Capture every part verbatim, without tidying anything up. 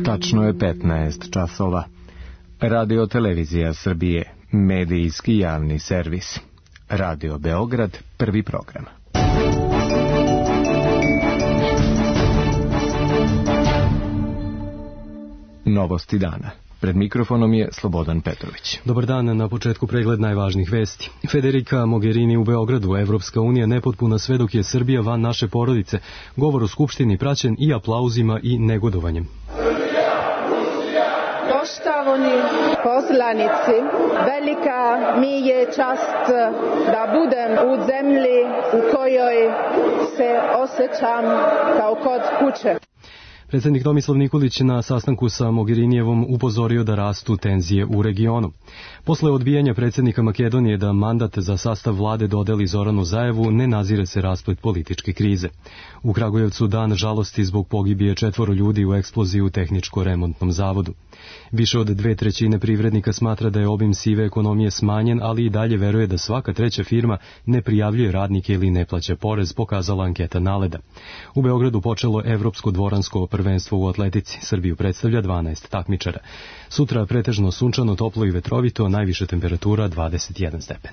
Tačno je petnaest časova. Radio Televizija Srbije, medijski javni servis. Radio Beograd, prvi program. Novosti dana. Pred mikrofonom je Slobodan Petrović. Dobar dan, na početku pregled najvažnijih vesti. Federica Mogherini u Beogradu, Evropska unija nepotpuna sve dok je Srbija van naše porodice. Govor o Skupštini praćen i aplauzima i negodovanjem. Poštovani poslanici, velika mi je čast da budem u zemlji u kojoj se osjećam kao kod kuće. Predsjednik Tomislav Nikolić na sastanku sa Mogherinijevom upozorio da rastu tenzije u regionu. Posle odbijanja predsjednika Makedonije da mandat za sastav vlade dodeli Zoranu Zaevu, ne nazire se rasplet političke krize. U Kragujevcu dan žalosti zbog pogibije četvoro ljudi u eksploziji u tehničko-remontnom zavodu. Više od dve trećine privrednika smatra da je obim sive ekonomije smanjen, ali i dalje veruje da svaka treća firma ne prijavljuje radnike ili ne plaća porez, pokazala anketa Naleda. U Beogradu počelo evropsko dvoransko prvenstvo u atletici. Srbiju predstavlja dvanaest takmičara. Sutra pretežno sunčano, toplo i vetrovito, najviša temperatura dvadeset jedan stepen.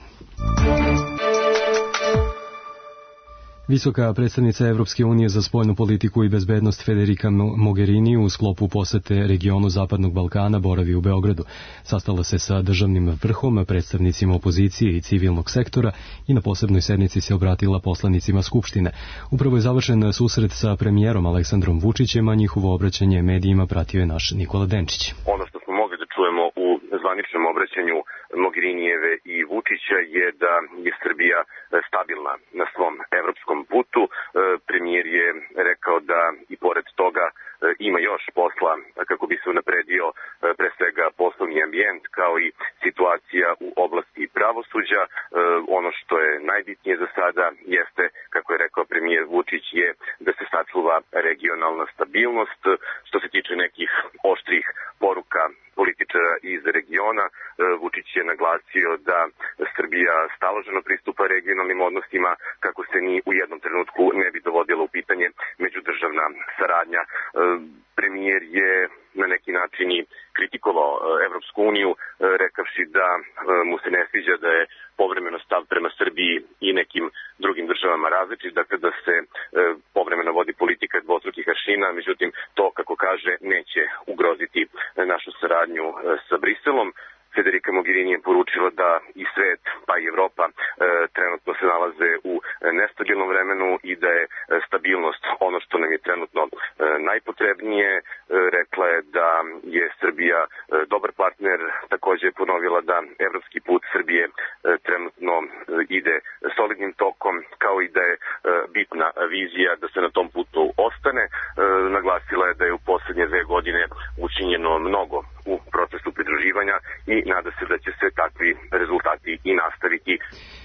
Visoka predstavnica Evropske unije za spoljnu politiku i bezbednost Federica Mogherini u sklopu posete regionu Zapadnog Balkana boravi u Beogradu. Sastala se sa državnim vrhom, predstavnicima opozicije i civilnog sektora i na posebnoj sednici se obratila poslanicima Skupštine. Upravo je završen susret sa premijerom Aleksandrom Vučićem, a njihovo obraćanje medijima pratio je naš Nikola Denčić. Ono što smo mogli da čujemo u zvaničnom obraćanju Mogherinijeve i Vučića je da je Srbija stabilna na svom evropskom putu. Premijer je rekao da i pored toga ima još posla kako bi se unapredio pre svega poslovni ambijent kao i situacija u oblasti pravosuđa. Ono što je najbitnije za sada jeste, kako je rekao premijer Vučić, je da se sačuva regionalna stabilnost. Što se tiče nekih oštrih poruka političara iz regiona, Vučić je naglasio da Srbija staloženo pristupa regionalnim odnosima kako se ni u jednom trenutku ne bi dovodilo u pitanje međudržavna saradnja. Premijer je na neki način i kritikovao Evropsku uniju, rekavši da mu se ne sviđa da je povremeno stav prema Srbiji i nekim drugim državama različit, dakle da se povremeno vodi politika dvostrukih aršina, međutim to, kako kaže, neće ugroziti našu saradnju sa Briselom. Federica Mogherini je poručila da i svet, pa i Evropa, e, trenutno se nalaze u nestabilnom vremenu i da je stabilnost ono što nam je trenutno e, najpotrebnije. E, rekla je da je Srbija e, dobar partner, također je ponovila da evropski put Srbije e, trenutno e, ide solidnim tokom, kao i da je e, bitna vizija da se na tom putu ostane. E, naglasila je da je u posljednje dve godine učinjeno mnogo u procesu pridruživanja i nada se da će se takvi rezultati i nastaviti.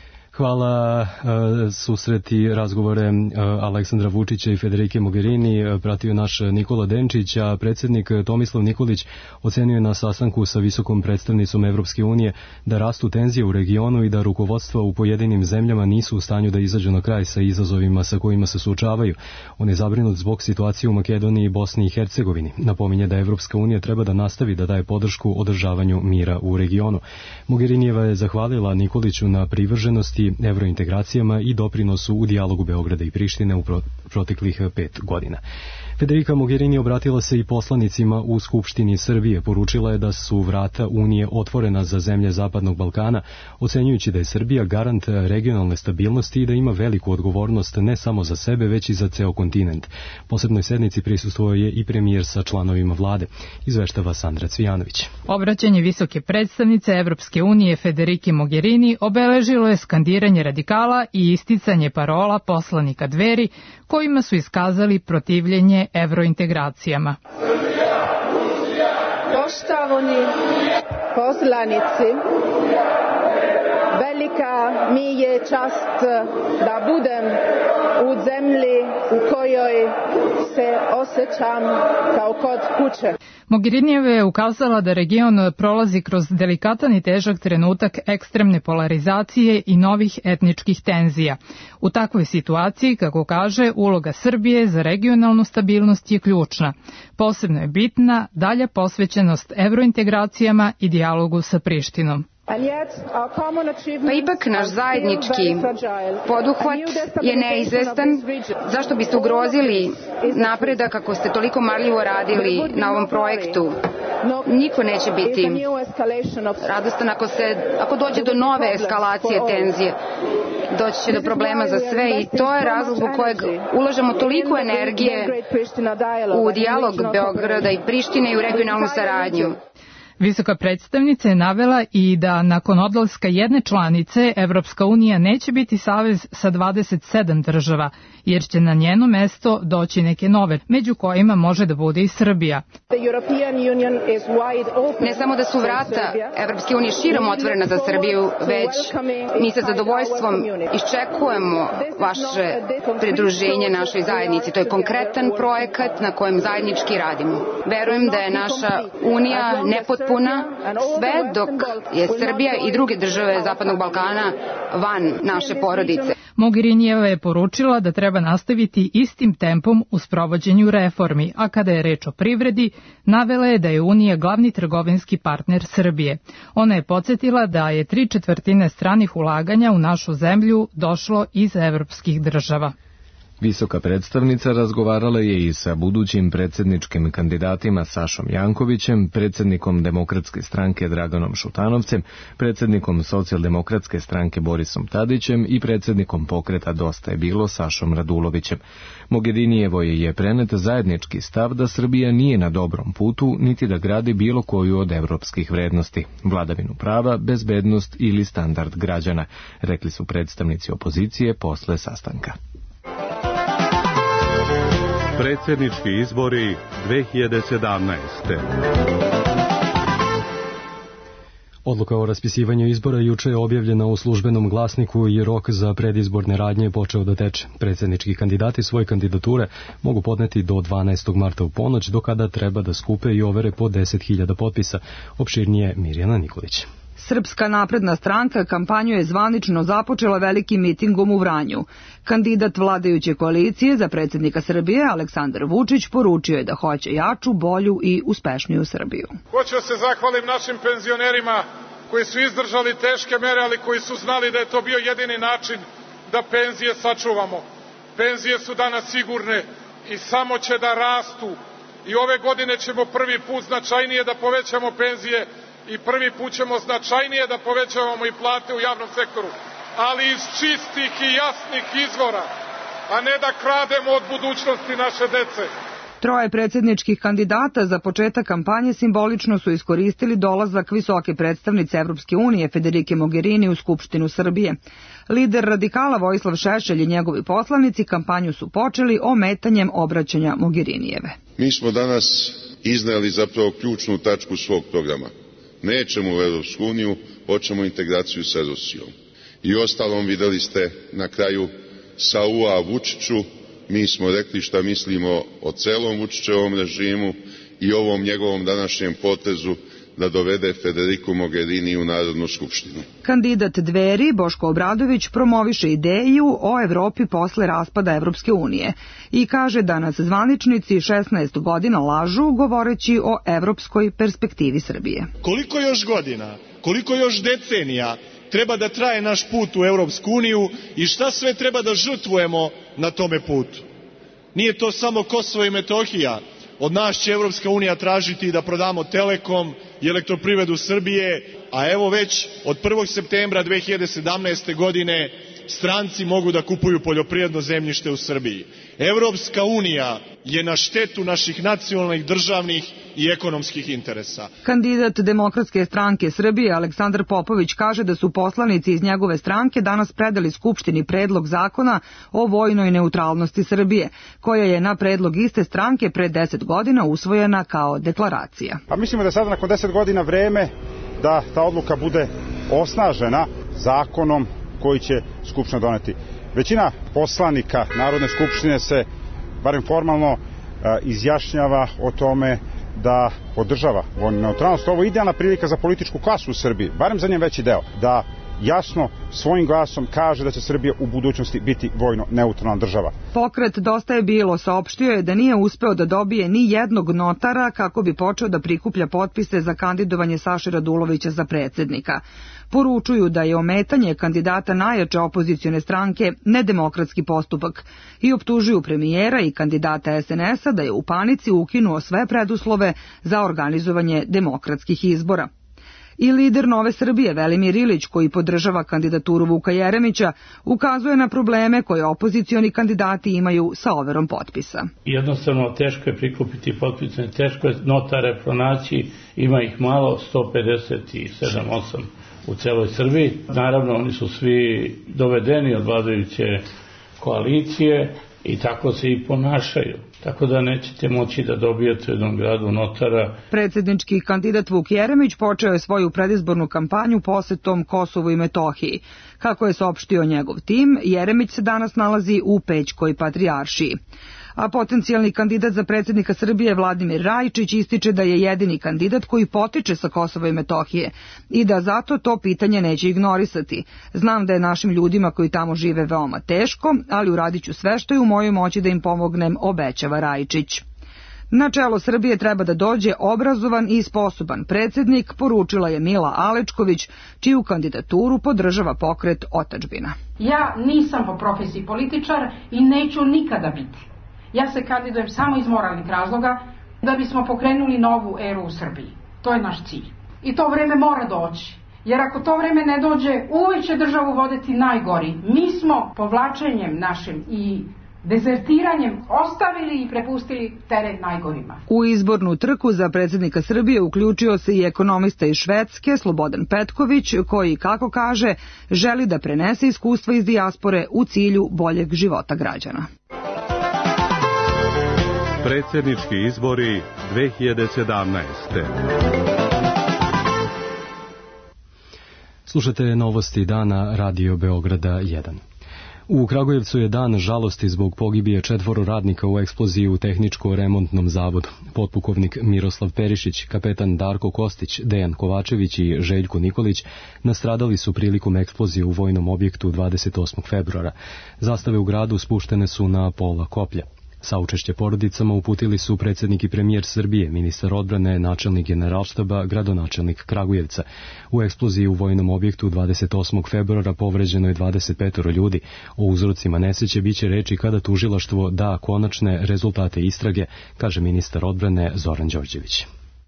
Hvala. Susret i razgovore Aleksandra Vučića i Federike Mogherini pratio naš Nikola Denčić, a predsjednik Tomislav Nikolić ocenio je na sastanku sa visokom predstavnicom Evropske unije da rastu tenzije u regionu i da rukovodstva u pojedinim zemljama nisu u stanju da izađu na kraj sa izazovima sa kojima se suočavaju. On je zabrinut zbog situacije u Makedoniji i Bosni i Hercegovini. Napominje da Evropska unija treba da nastavi da daje podršku održavanju mira u regionu. Mogherinijeva je zahvalila Nikoliću na privrženosti evrointegracijama i doprinosu u dijalogu Beograda i Prištine u proteklih pet godina. Federica Mogherini obratila se i poslanicima u Skupštini Srbije. Poručila je da su vrata Unije otvorena za zemlje Zapadnog Balkana, ocenjujući da je Srbija garant regionalne stabilnosti i da ima veliku odgovornost ne samo za sebe, već i za ceo kontinent. Posebnoj sednici prisustvovao je i premijer sa članovima vlade. Izveštava Sandra Cvijanović. Obraćanje visoke predstavnice Evropske unije Federike Mogherini obeležilo je skandiranje radikala i isticanje parola poslanika Dveri, kojima su iskazali protivljenje evrointegracijama. Poštovani poslanici, Velika mi je čast da budem u zemlji u kojoj se osjećam kao kod kuće. Mogherinijeva je ukazala da region prolazi kroz delikatan i težak trenutak ekstremne polarizacije i novih etničkih tenzija. U takvoj situaciji, kako kaže, uloga Srbije za regionalnu stabilnost je ključna. Posebno je bitna dalja posvećenost evrointegracijama i dijalogu sa Prištinom. Pa ipak naš zajednički poduhvat je neizvestan. Zašto biste ugrozili napredak ako ste toliko marljivo radili na ovom projektu? Niko neće biti radostan ako, se, ako dođe do nove eskalacije tenzije. Doći će do problema za sve i to je razlog zbog kojeg ulažemo toliko energije u dijalog Beograda i Prištine i u regionalnu saradnju. Visoka predstavnica je navela i da nakon odlaska jedne članice Evropska unija neće biti savez sa dvadeset sedam država, jer će na njeno mesto doći neke nove, među kojima može da bude i Srbija. Ne samo da su vrata Evropske unije širom otvorena za Srbiju, već mi sa zadovoljstvom iščekujemo vaše pridruženje našoj zajednici. To je konkretan projekat na kojem zajednički radimo. Verujem da je naša unija nepotpuna sve dok je Srbija i druge države Zapadnog Balkana van naše porodice. Mogherinijeva je poručila da treba nastaviti istim tempom u sprovođenju reformi, a kada je reč o privredi, navela je da je Unija glavni trgovinski partner Srbije. Ona je podsjetila da je tri četvrtine stranih ulaganja u našu zemlju došlo iz evropskih država. Visoka predstavnica razgovarala je i sa budućim predsjedničkim kandidatima Sašom Jankovićem, predsjednikom Demokratske stranke Draganom Šutanovcem, predsjednikom Socijaldemokratske stranke Borisom Tadićem i predsjednikom pokreta Dosta je bilo Sašom Radulovićem. Mogherinijevoj je prenet zajednički stav da Srbija nije na dobrom putu, niti da gradi bilo koju od evropskih vrednosti, vladavinu prava, bezbednost ili standard građana, rekli su predstavnici opozicije posle sastanka. Predsjednički izbori dve hiljade sedamnaeste. Odluka o raspisivanju izbora juče je objavljena u službenom glasniku i rok za predizborne radnje je počeo da teče. Predsjednički kandidati svoje kandidature mogu podneti do dvanaestog marta u ponoć, do kada treba da skupe i overe po deset hiljada potpisa. Opširnije Mirjana Nikolić. Srpska napredna stranka kampanju je zvanično započela velikim mitingom u Vranju. Kandidat vladajuće koalicije za predsjednika Srbije, Aleksandar Vučić, poručio je da hoće jaču, bolju i uspešniju Srbiju. Hoću da se zahvalim našim penzionerima koji su izdržali teške mere, ali koji su znali da je to bio jedini način da penzije sačuvamo. Penzije su danas sigurne i samo će da rastu. I ove godine ćemo prvi put značajnije da povećamo penzije i prvi put ćemo značajnije da povećavamo i plate u javnom sektoru, ali iz čistih i jasnih izvora, a ne da krademo od budućnosti naše dece. Troje predsjedničkih kandidata za početak kampanje simbolično su iskoristili dolazak visoke predstavnice Evropske unije Federike Mogherini u Skupštinu Srbije. Lider radikala Vojislav Šešelj i njegovi poslanici kampanju su počeli ometanjem obraćanja Mogherinijeve. Mi smo danas izneli zapravo ključnu tačku svog programa. Nećemo u Evropsku uniju, hoćemo integraciju sa Rusijom. I ostalom videli ste na kraju Saua Vučiću, mi smo rekli šta mislimo o celom Vučićevom režimu i ovom njegovom današnjem potezu da dovede Federiku Mogherini u Narodnu skupštinu. Kandidat Dveri, Boško Obradović, promoviše ideju o Evropi posle raspada Evropske unije i kaže da nas zvaničnici šesnaest godina lažu govoreći o evropskoj perspektivi Srbije. Koliko još godina, koliko još decenija treba da traje naš put u Evropsku uniju i šta sve treba da žrtvujemo na tome putu? Nije to samo Kosovo i Metohija. Od nas će Evropska unija tražiti da prodamo Telekom i Elektroprivredu Srbije, a evo već od prvog septembra dve hiljade sedamnaeste. godine stranci mogu da kupuju poljoprivredno zemljište u Srbiji. Evropska unija je na štetu naših nacionalnih, državnih i ekonomskih interesa. Kandidat Demokratske stranke Srbije Aleksandar Popović kaže da su poslanici iz njegove stranke danas predali Skupštini predlog zakona o vojnoj neutralnosti Srbije, koja je na predlog iste stranke pre deset godina usvojena kao deklaracija. A mislimo da je sada nakon deset godina vreme da ta odluka bude osnažena. zakonom koji će Skupština doneti. Većina poslanika Narodne skupštine se, barem formalno, izjašnjava o tome da podržava vojnu neutralnost. Ovo je idealna prilika za političku klasu u Srbiji, barem za njen veći deo, da jasno svojim glasom kaže da će Srbija u budućnosti biti vojno neutralna država. Pokret Dosta je bilo saopštio je da nije uspeo da dobije ni jednog notara kako bi počeo da prikuplja potpise za kandidovanje Saše Radulovića za predsjednika. Poručuju da je ometanje kandidata najjače opozicione stranke nedemokratski postupak i optužuju premijera i kandidata es en es a da je u panici ukinuo sve preduslove za organizovanje demokratskih izbora. I lider Nove Srbije Velimir Ilić, koji podržava kandidaturu Vuka Jeremića, ukazuje na probleme koje opozicioni kandidati imaju sa overom potpisa. Jednostavno teško je prikupiti potpise, teško je notare pronaći, ima ih malo, sto pedeset sedam osam u celoj Srbiji. Naravno, oni su svi dovedeni od vladajuće koalicije i tako se i ponašaju. Tako da nećete moći da dobijete u jednom gradu notara. Predsjednički kandidat Vuk Jeremić počeo je svoju predizbornu kampanju posetom Kosovu i Metohiji. Kako je saopštio njegov tim, Jeremić se danas nalazi u Pećkoj patrijaršiji. A potencijalni kandidat za predsjednika Srbije Vladimir Rajičić ističe da je jedini kandidat koji potiče sa Kosova i Metohije i da zato to pitanje neće ignorisati. Znam da je našim ljudima koji tamo žive veoma teško, ali uradit ću sve što je u mojoj moći da im pomognem, obećava Rajičić. Na čelo Srbije treba da dođe obrazovan i sposoban predsjednik, poručila je Mila Alečković, čiju kandidaturu podržava pokret Otadžbina. Ja nisam po profesiji političar i neću nikada biti. Ja se kandidujem samo iz moralnih razloga da bismo pokrenuli novu eru u Srbiji. To je naš cilj. I to vreme mora doći. Jer ako to vreme ne dođe, uvijek će državu voditi najgori. Mi smo povlačenjem našim i dezertiranjem ostavili i prepustili teret najgorima. U izbornu trku za predsjednika Srbije uključio se i ekonomista iz Švedske, Slobodan Petković, koji, kako kaže, želi da prenese iskustva iz dijaspore u cilju boljeg života građana. Predsjednički izbori dve hiljade sedamnaeste. Slušate novosti dana Radio Beograda jedan. U Kragujevcu je dan žalosti zbog pogibije četvoro radnika u eksploziji u tehničko-remontnom zavodu. Potpukovnik Miroslav Perišić, kapetan Darko Kostić, Dejan Kovačević i Željko Nikolić nastradali su prilikom eksplozije u vojnom objektu dvadeset osmog februara. Zastave u gradu spuštene su na pola koplja. Saučešće porodicama uputili su predsjednik i premijer Srbije, ministar odbrane, načelnik generalštaba, gradonačelnik Kragujevca. U eksploziji u vojnom objektu dvadeset osmog februara povređeno je dvadeset pet ljudi. O uzrocima nesreće biće reči kada tužilaštvo da konačne rezultate istrage, kaže ministar odbrane Zoran Đorđević.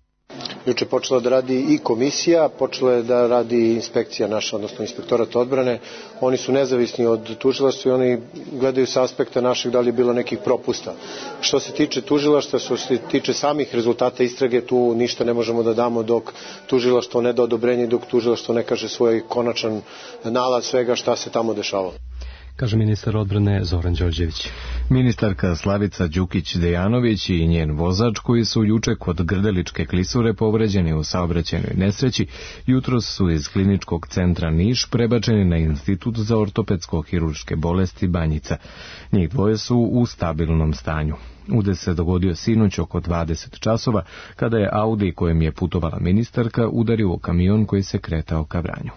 Juče počela da radi i komisija, počela je da radi inspekcija naša, odnosno inspektorat odbrane. Oni su nezavisni od tužilaštva i oni gledaju sa aspekta našeg da li je bilo nekih propusta. Što se tiče tužilaštva, što se tiče samih rezultata istrage, tu ništa ne možemo da damo dok tužilaštvo ne da odobrenje, dok tužilaštvo ne kaže svoj konačan nalaz svega šta se tamo dešavalo, kaže ministar odbrane Zoran Đorđević. Ministarka Slavica Đukić-Dejanović i njen vozač, koji su juče kod Grdeličke klisure povređeni u saobraćajnoj nesreći, jutros su iz kliničkog centra Niš prebačeni na Institut za ortopedsko-hirurške bolesti Banjica. Njih dvoje su u stabilnom stanju. Udes se dogodio sinoć oko dvadeset časova, kada je Audi kojem je putovala ministarka udario u kamion koji se kretao ka Vranju.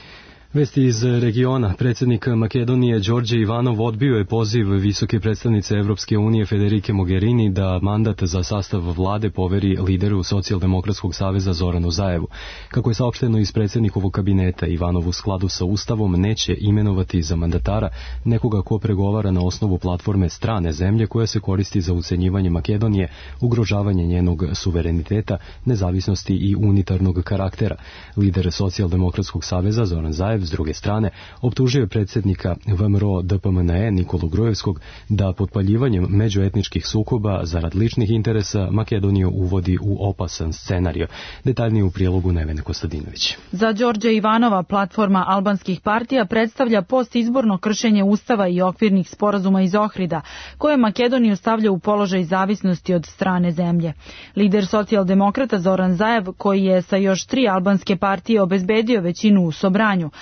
Vesti iz regiona. Predsjednik Makedonije Đorđe Ivanov odbio je poziv visoke predstavnice Evropske unije Federike Mogherini da mandat za sastav vlade poveri lideru Socijaldemokratskog saveza Zoranu Zaevu. Kako je saopšteno iz predsjednikovog kabineta, Ivanov u skladu sa Ustavom neće imenovati za mandatara nekoga ko pregovara na osnovu platforme strane zemlje koja se koristi za ucenjivanje Makedonije, ugrožavanje njenog suvereniteta, nezavisnosti i unitarnog karaktera. Lider Socijaldemokratskog saveza Zoran Zaev s druge strane optužio je predsjednika V M R O D P M N E Nikolu Grujevskog da potpaljivanjem međuetničkih sukoba zarad ličnih interesa Makedoniju uvodi u opasan scenario. Detaljnije u prilogu Nevene Kostadinović. Za Đorđa Ivanova platforma albanskih partija predstavlja postizborno kršenje Ustava i okvirnih sporazuma iz Ohrida, koje Makedoniju stavlja u položaj zavisnosti od strane zemlje. Lider socijaldemokrata Zoran Zaev, koji je sa još tri albanske partije obezbedio većinu u Sobranju,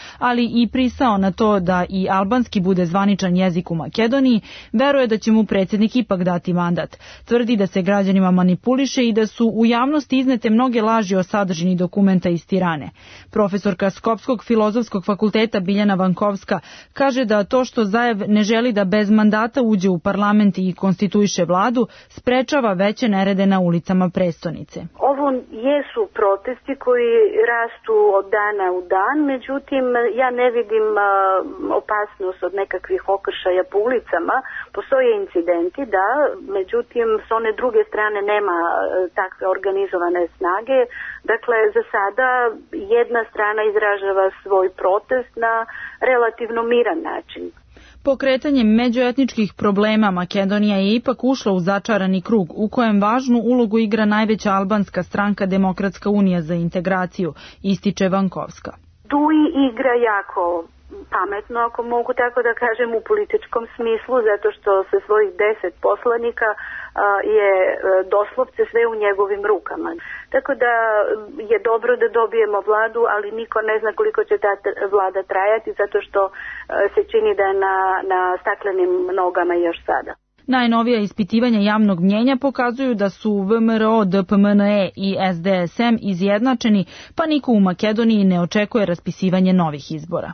ali i pristao na to da i albanski bude zvaničan jezik u Makedoniji, veruje da će mu predsjednik ipak dati mandat. Tvrdi da se građanima manipuliše i da su u javnosti iznete mnoge laži o sadržini dokumenta iz Tirane. Profesorka Skopskog filozofskog fakulteta Biljana Vankovska kaže da to što Zajev ne želi da bez mandata uđe u parlament i konstituiše vladu, sprečava veće nerede na ulicama prestonice. Ovo jesu protesti koji rastu od dana u dan, međutim ja ne vidim uh, opasnost od nekakvih okršaja po ulicama. Postoje incidenti, da, međutim s one druge strane nema uh, takve organizovane snage. Dakle, za sada jedna strana izražava svoj protest na relativno miran način. Pokretanjem međuetničkih problema Makedonija je ipak ušla u začarani krug u kojem važnu ulogu igra najveća albanska stranka Demokratska unija za integraciju, ističe Vankovska. Tu i igra jako pametno, ako mogu tako da kažem, u političkom smislu, zato što se svojih deset poslanika a, je doslovce sve u njegovim rukama. Tako da je dobro da dobijemo vladu, ali niko ne zna koliko će ta vlada trajati, zato što a, se čini da je na, na staklenim nogama još sada. Najnovija ispitivanja javnog mnjenja pokazuju da su V M R O, D P M N E i S D S M izjednačeni, pa niko u Makedoniji ne očekuje raspisivanje novih izbora.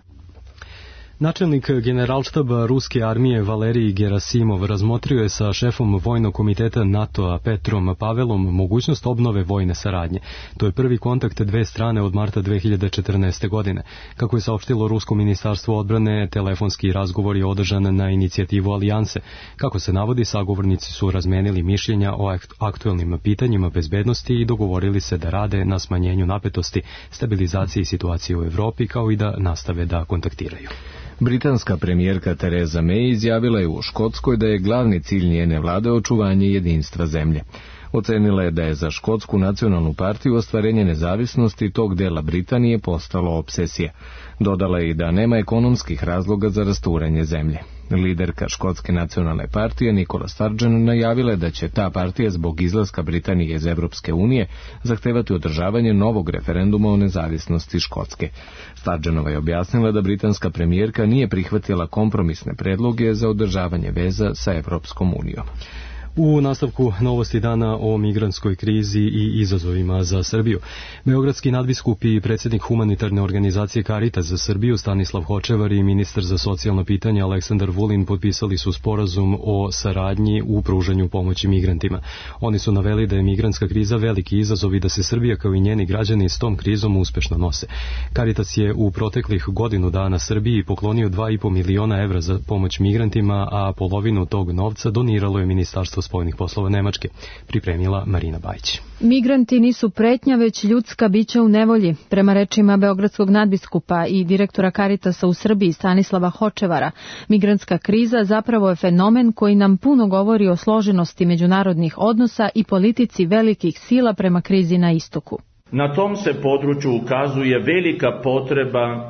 Načelnik generalštaba ruske armije Valerij Gerasimov razmotrio je sa šefom vojnog komiteta NATO-a Petrom Pavelom mogućnost obnove vojne saradnje. To je prvi kontakt dve strane od marta dve hiljade četrnaeste. godine. Kako je saopštilo Rusko ministarstvo odbrane, telefonski razgovor je održan na inicijativu Alijanse. Kako se navodi, sagovornici su razmenili mišljenja o aktuelnim pitanjima bezbednosti i dogovorili se da rade na smanjenju napetosti, stabilizaciji situacije u Evropi, kao i da nastave da kontaktiraju. Britanska premijerka Theresa May izjavila je u Škotskoj da je glavni cilj njene vlade očuvanje jedinstva zemlje. Ocenila je da je za Škotsku nacionalnu partiju ostvarenje nezavisnosti tog dela Britanije postalo obsesija. Dodala je i da nema ekonomskih razloga za rasturanje zemlje. Liderka Škotske nacionalne partije Nicola Sturgeon najavila je da će ta partija zbog izlaska Britanije iz Evropske unije zahtevati održavanje novog referenduma o nezavisnosti Škotske. Sturgeonova je objasnila da britanska premijerka nije prihvatila kompromisne predloge za održavanje veza sa Evropskom unijom. U nastavku novosti dana o migrantskoj krizi i izazovima za Srbiju. Beogradski nadbiskup i predsjednik humanitarne organizacije Caritas za Srbiju Stanislav Hočevar i ministar za socijalno pitanje Aleksandar Vulin potpisali su sporazum o saradnji u pružanju pomoći migrantima. Oni su naveli da je migrantska kriza veliki izazov i da se Srbija kao i njeni građani s tom krizom uspešno nose. Caritas je u proteklih godinu dana Srbiji poklonio dva i po miliona evra za pomoć migrantima, a polovinu tog novca doniralo je Ministarstvo spoljnih poslova Nemačke, pripremila Marina Bajić. Migranti nisu pretnja, već ljudska bića u nevolji. Prema rečima beogradskog nadbiskupa i direktora Caritasa u Srbiji Stanislava Hočevara, migrantska kriza zapravo je fenomen koji nam puno govori o složenosti međunarodnih odnosa i politici velikih sila prema krizi na istoku. Na tom se području ukazuje velika potreba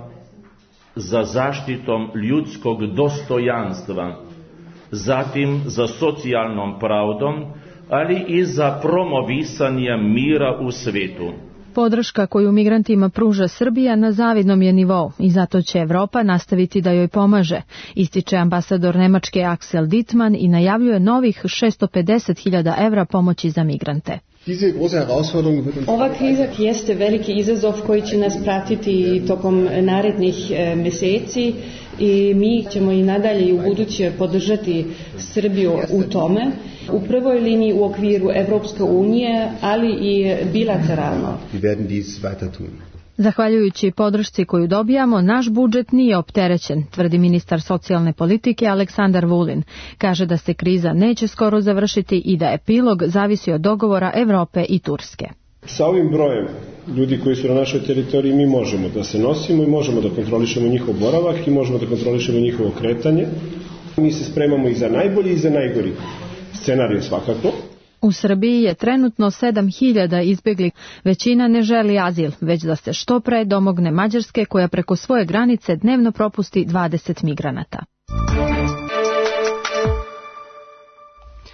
za zaštitom ljudskog dostojanstva, zatim za socijalnom pravdom, ali i za promovisanje mira u svetu. Podrška koju migrantima pruža Srbija na zavidnom je nivou i zato će Evropa nastaviti da joj pomaže, ističe ambasador Nemačke Axel Dittmann i najavljuje novih šesto pedeset hiljada evra pomoći za migrante. Ova kriza jeste veliki izazov koji će nas pratiti tokom narednih meseci i mi ćemo i nadalje i u buduće podržati Srbiju u tome, u prvoj liniji u okviru Evropske unije, ali i bilateralno. Zahvaljujući podršci koju dobijamo, naš budžet nije opterećen, tvrdi ministar socijalne politike Aleksandar Vulin. Kaže da se kriza neće skoro završiti i da epilog zavisi od dogovora Evrope i Turske. Sa ovim brojem ljudi koji su na našoj teritoriji mi možemo da se nosimo i možemo da kontrolišemo njihov boravak i možemo da kontrolišemo njihovo kretanje. Mi se spremamo i za najbolji i za najgori scenarij svakako. U Srbiji je trenutno sedam hiljada izbjeglih. Većina ne želi azil, već da se što pre domogne Mađarske, koja preko svoje granice dnevno propusti dvadeset migranata.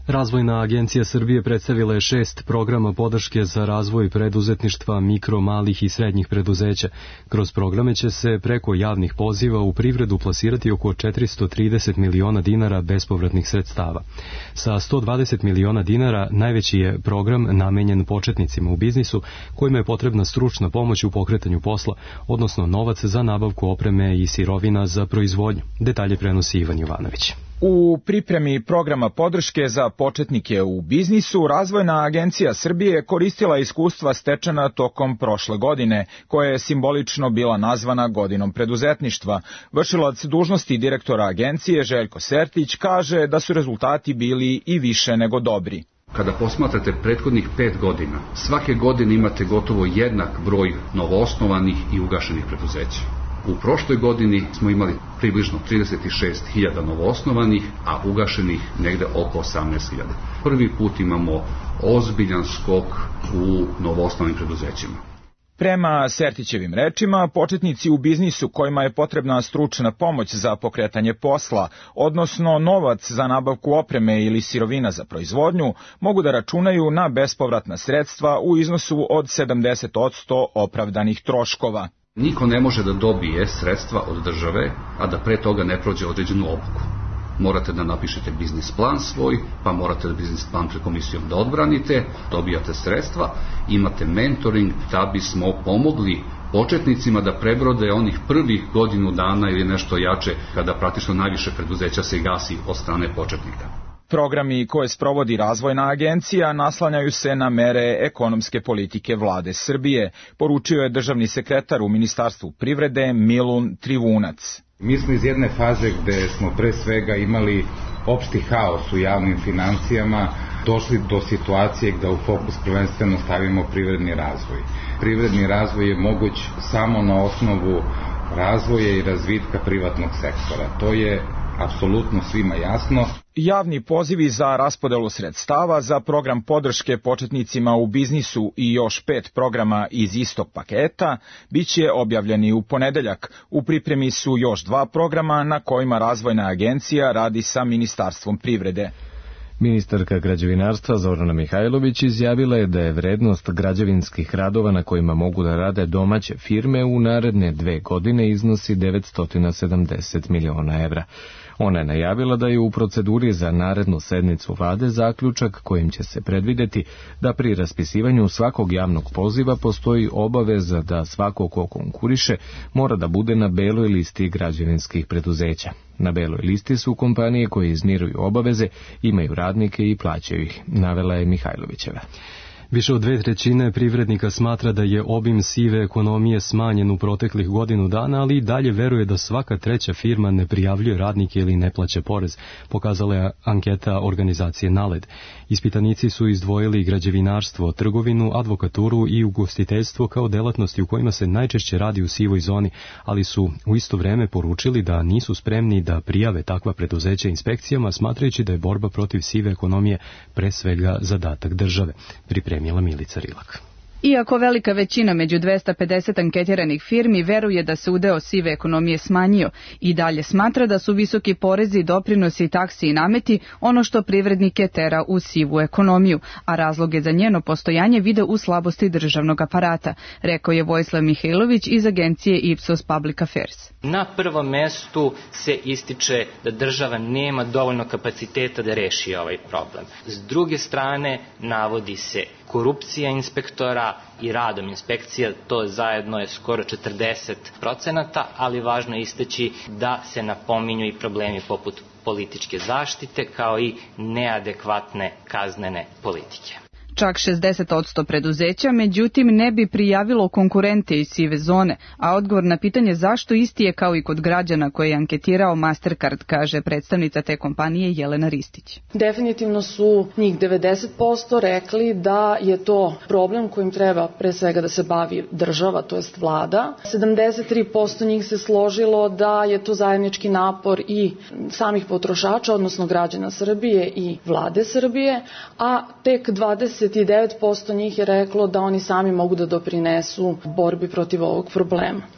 Razvojna agencija Srbije predstavila je šest programa podrške za razvoj preduzetništva mikro, malih i srednjih preduzeća. Kroz programe će se preko javnih poziva u privredu plasirati oko četiristo trideset miliona dinara bespovratnih sredstava. Sa sto dvadeset miliona dinara najveći je program namenjen početnicima u biznisu kojima je potrebna stručna pomoć u pokretanju posla, odnosno novac za nabavku opreme i sirovina za proizvodnju. Detalje prenosi Ivan Jovanović. U pripremi programa podrške za početnike u biznisu, Razvojna agencija Srbije koristila iskustva stečena tokom prošle godine, koja je simbolično bila nazvana godinom preduzetništva. Vršilac dužnosti direktora agencije Željko Sertić kaže da su rezultati bili i više nego dobri. Kada posmatrate prethodnih pet godina, svake godine imate gotovo jednak broj novoosnovanih i ugašenih preduzeća. U prošloj godini smo imali približno trideset šest hiljada novoosnovanih, a ugašenih negde oko osamnaest hiljada. Prvi put imamo ozbiljan skok u novoosnovanim preduzećima. Prema Sertićevim rečima, početnici u biznisu kojima je potrebna stručna pomoć za pokretanje posla, odnosno novac za nabavku opreme ili sirovina za proizvodnju, mogu da računaju na bespovratna sredstva u iznosu od sedamdeset posto opravdanih troškova. Niko ne može da dobije sredstva od države, a da pre toga ne prođe određenu obuku. Morate da napišete biznis plan svoj, pa morate da biznis plan pred komisijom da odbranite, dobijate sredstva, imate mentoring da bismo pomogli početnicima da prebrode onih prvih godinu dana ili nešto jače, kada praktično najviše preduzeća se gasi od strane početnika. Programi koje sprovodi Razvojna agencija naslanjaju se na mere ekonomske politike vlade Srbije, poručio je državni sekretar u Ministarstvu privrede Milun Trivunac. Mi smo iz jedne faze gde smo pre svega imali opšti haos u javnim financijama, došli do situacije gde u fokus prvenstveno stavimo privredni razvoj. Privredni razvoj je moguć samo na osnovu razvoja i razvitka privatnog sektora. To je apsolutno svima jasno. Javni pozivi za raspodelu sredstava za program podrške početnicima u biznisu i još pet programa iz istog paketa biće objavljeni u ponedeljak. U pripremi su još dva programa na kojima Razvojna agencija radi sa Ministarstvom privrede. Ministarka građevinarstva Zorana Mihajlović izjavila je da je vrednost građevinskih radova na kojima mogu da rade domaće firme u naredne dve godine iznosi devetsto sedamdeset miliona evra. Ona je najavila da je u proceduri za narednu sednicu vlade zaključak kojim će se predvideti da pri raspisivanju svakog javnog poziva postoji obaveza da svako ko konkuriše mora da bude na beloj listi građevinskih preduzeća. Na beloj listi su kompanije koje izmiruju obaveze, imaju radnike i plaćaju ih, navela je Mihajlovićeva. Više od dve trećine privrednika smatra da je obim sive ekonomije smanjen u proteklih godinu dana, ali i dalje veruje da svaka treća firma ne prijavljuje radnike ili ne plaća porez, pokazala je anketa organizacije NALED. Ispitanici su izdvojili građevinarstvo, trgovinu, advokaturu i ugostiteljstvo kao delatnosti u kojima se najčešće radi u sivoj zoni, ali su u isto vreme poručili da nisu spremni da prijave takva preduzeća inspekcijama, smatrajući da je borba protiv sive ekonomije pre svega zadatak države. Pripremi Milica Rilak. Iako velika većina među dvesta pedeset anketiranih firmi veruje da se udeo sive ekonomije smanjio, i dalje smatra da su visoki porezi, doprinosi, taksi i nameti ono što privrednike tera u sivu ekonomiju, a razloge za njeno postojanje vide u slabosti državnog aparata, rekao je Vojislav Mihajlović iz agencije Ipsos Public Affairs. Na prvom mestu se ističe da država nema dovoljno kapaciteta da reši ovaj problem. S druge strane navodi se korupcija inspektora i radom inspekcija, to zajedno je skoro četrdeset procenata, ali važno je istaći da se napominju i problemi poput političke zaštite kao i neadekvatne kaznene politike. Čak šezdeset posto preduzeća, međutim, ne bi prijavilo konkurente iz sive zone, a odgovor na pitanje zašto isti je kao i kod građana koje je anketirao Mastercard, kaže predstavnica te kompanije Jelena Ristić. Definitivno su njih devedeset posto rekli da je to problem kojim treba pre svega da se bavi država, to jest vlada. sedamdeset tri posto njih se složilo da je to zajednički napor i samih potrošača, odnosno građana Srbije i vlade Srbije, a tek dvadeset devet posto njih je reklo da oni sami mogu da doprinesu borbi protiv ovog problema.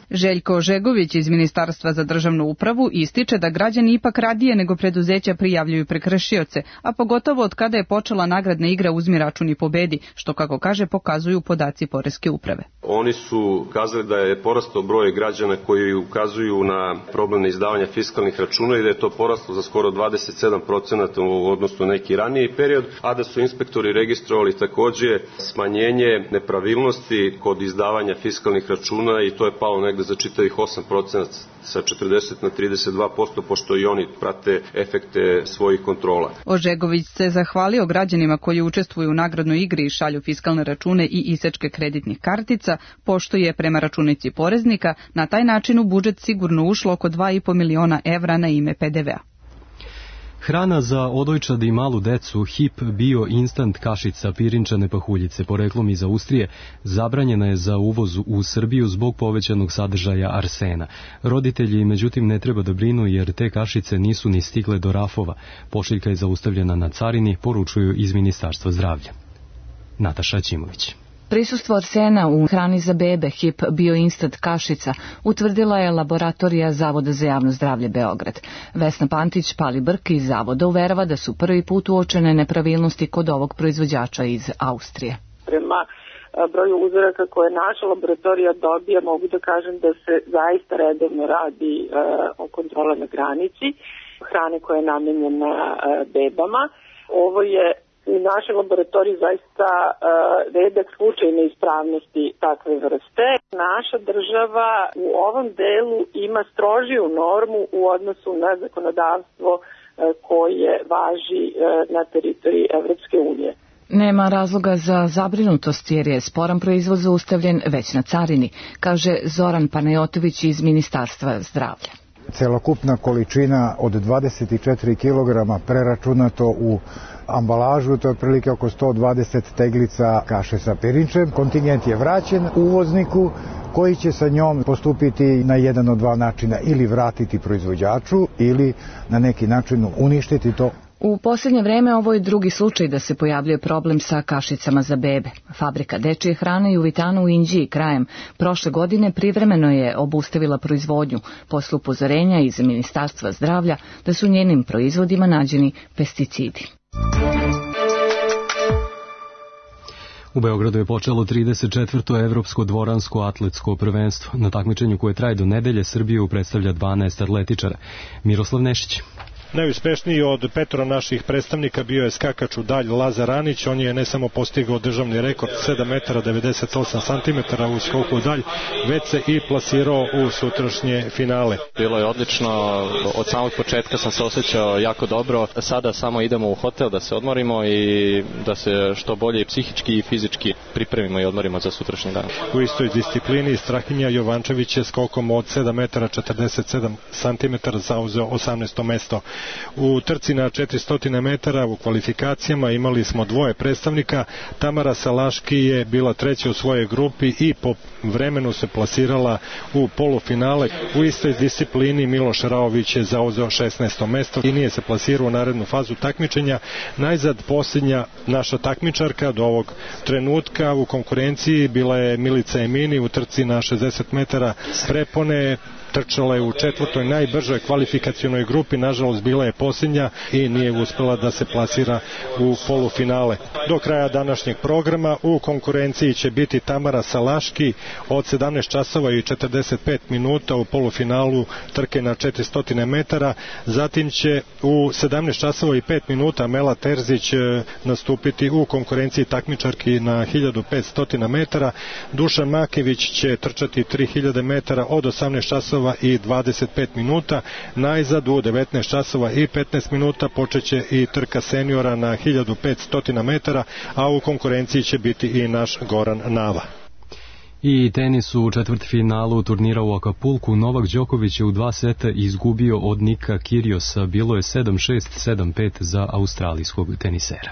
Željko Ožegović iz Ministarstva za državnu upravu ističe da građani ipak radije nego preduzeća prijavljuju prekršioce, a pogotovo od kada je počela nagradna igra Uzmi račun i pobedi, što kako kaže pokazuju podaci Poreske uprave. Oni su kazali da je porastao broj građana koji ukazuju na problem neizdavanja fiskalnih računa i da je to poraslo za skoro dvadeset sedam procenata u odnosu na neki raniji period, a da su inspektori registrovali takođe smanjenje nepravilnosti kod izdavanja fiskalnih računa i to je palo negde za čitavih osam procenata sa četrdeset na trideset dva posto, pošto i oni prate efekte svojih kontrola. Ožegović se zahvalio građanima koji učestvuju u nagradnoj igri i šalju fiskalne račune i isečke kreditnih kartica, pošto je prema računici poreznika na taj način u budžet sigurno ušlo oko dva i po miliona evra na ime pe de vea. Hrana za odojčad i malu decu Hip Bio Instant kašica pirinčane pahuljice poreklom iz Austrije zabranjena je za uvoz u Srbiju zbog povećanog sadržaja arsena. Roditelji međutim ne treba da brinu jer te kašice nisu ni stigle do rafova. Pošiljka je zaustavljena na carini, poručuju iz Ministarstva zdravlja. Nataša Ćimović. Prisustvo arsena u hrani za bebe Hip Bio Instant kašica utvrdila je laboratorija Zavoda za javno zdravlje Beograd. Vesna Pantić Pali Brk iz Zavoda uverava da su prvi put uočene nepravilnosti kod ovog proizvođača iz Austrije. Prema broju uzoraka koje naša laboratorija dobija, mogu da kažem da se zaista redovno radi e, o kontrole na granici hrane koja je namenjena e, bebama. Ovo je u našoj laboratoriji zaista uh, redak slučaj neispravnosti takve vrste. Naša država u ovom delu ima strožiju normu u odnosu na zakonodavstvo uh, koje važi uh, na teritoriji Evropske unije. Nema razloga za zabrinutost jer je sporan proizvod zaustavljen već na carini, kaže Zoran Panajotović iz Ministarstva zdravlja. Celokupna količina od dvadeset četiri kilograma preračunato u ambalažu, to je otprilike oko sto dvadeset teglica kaše sa pirinčem. Kontingent je vraćen uvozniku koji će sa njom postupiti na jedan od dva načina, ili vratiti proizvođaču ili na neki način uništiti to. U posljednje vreme ovo je drugi slučaj da se pojavljuje problem sa kašicama za bebe. Fabrika dečije hrane u Vitanu u Inđiji krajem prošle godine privremeno je obustavila proizvodnju posle upozorenja iz Ministarstva zdravlja da su njenim proizvodima nađeni pesticidi. U Beogradu je počelo trideset četvrto evropsko dvoransko atletsko prvenstvo. Na takmičenju koje traje do nedelje Srbiju predstavlja dvanaest atletičara. Miroslav Nešić. Najuspešniji od petora naših predstavnika bio je skakač u dalj Lazar Anić. On je ne samo postigao državni rekord sedam metara devedeset osam santimetara u skoku u dalj, već se i plasirao u sutrašnje finale. Bilo je odlično, od samog početka sam se osjećao jako dobro. Sada samo idemo u hotel da se odmorimo i da se što bolje psihički i fizički pripremimo i odmorimo za sutrašnji dan. U istoj disciplini Strahinja Jovančević je skokom od sedam metara četrdeset sedam santimetara zauzeo osamnaesto mesto. U trci na četiristo metara u kvalifikacijama imali smo dvoje predstavnika. Tamara Salaški je bila treća u svojoj grupi i po vremenu se plasirala u polufinale. U istoj disciplini Miloš Raović je zauzeo šesnaesto mesto i nije se plasirao u narednu fazu takmičenja. Najzad posljednja naša takmičarka do ovog trenutka u konkurenciji bila je Milica Emini u trci na šezdeset metara prepone. Trčala je u četvrtoj najbržoj kvalifikacionoj grupi, nažalost bila je posljednja i nije uspela da se plasira u polufinale. Do kraja današnjeg programa u konkurenciji će biti Tamara Salaški od sedamnaest časova i četrdeset pet minuta u polufinalu trke na četiristo metara. Zatim će u sedamnaest časova i pet minuta Mela Terzić nastupiti u konkurenciji takmičarki na hiljadu petsto metara. Dušan Makević će trčati tri hiljade metara od osamnaest časova i dvadeset pet minuta. Najzad u devetnaest časova i petnaest minuta počeće i trka seniora na hiljadu petsto metara, a u konkurenciji će biti i naš Goran Nava. I tenis u četvrtfinalu turnira u Akapulku. Novak Đoković je u dva seta izgubio od Nika Kyriosa. Bilo je sedam šest sedam pet za australijskog tenisera.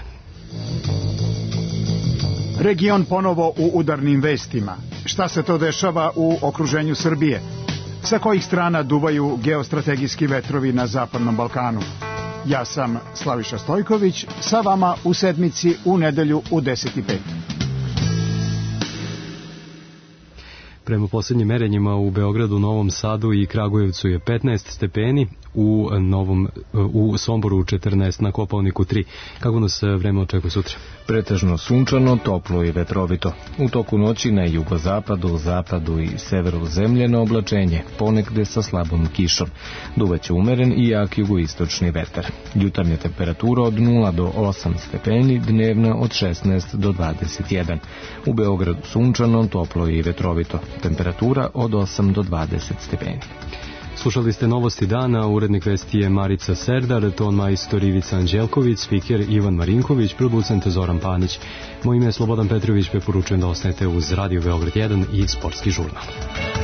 Region ponovo u udarnim vestima. Šta se to dešava u okruženju Srbije? Sa kojih strana duvaju geostrategijski vetrovi na Zapadnom Balkanu? Ja sam Slaviša Stojković, sa vama u sedmici u nedelju u deset i pet. Prema posljednjim merenjima u Beogradu, Novom Sadu i Kragujevcu je petnaest stepeni, u Novom u Somboru četrnaest, na Kopaoniku tri. Kako nas vreme očekuje sutra? Pretežno sunčano, toplo i vetrovito. U toku noći na jugozapadu, zapadu i severu zemlje na oblačenje, ponegde sa slabom kišom. Duvaće umeren i jak jugoistočni vetar. Jutarnja temperatura od nula do osam stepeni, dnevna od šesnaest do dvadeset jedan. U Beogradu sunčano, toplo i vetrovito. Temperatura od osam do dvadeset stepeni. Slušali ste Novosti dana, urednik vesti je Marica Serdar, ton majstor Ivica Anđelković, spiker Ivan Marinković, producent Zoran Panić. Moje ime je Slobodan Petrović, preporučujem da ostanete uz Radio Beograd jedan i Sportski žurnal.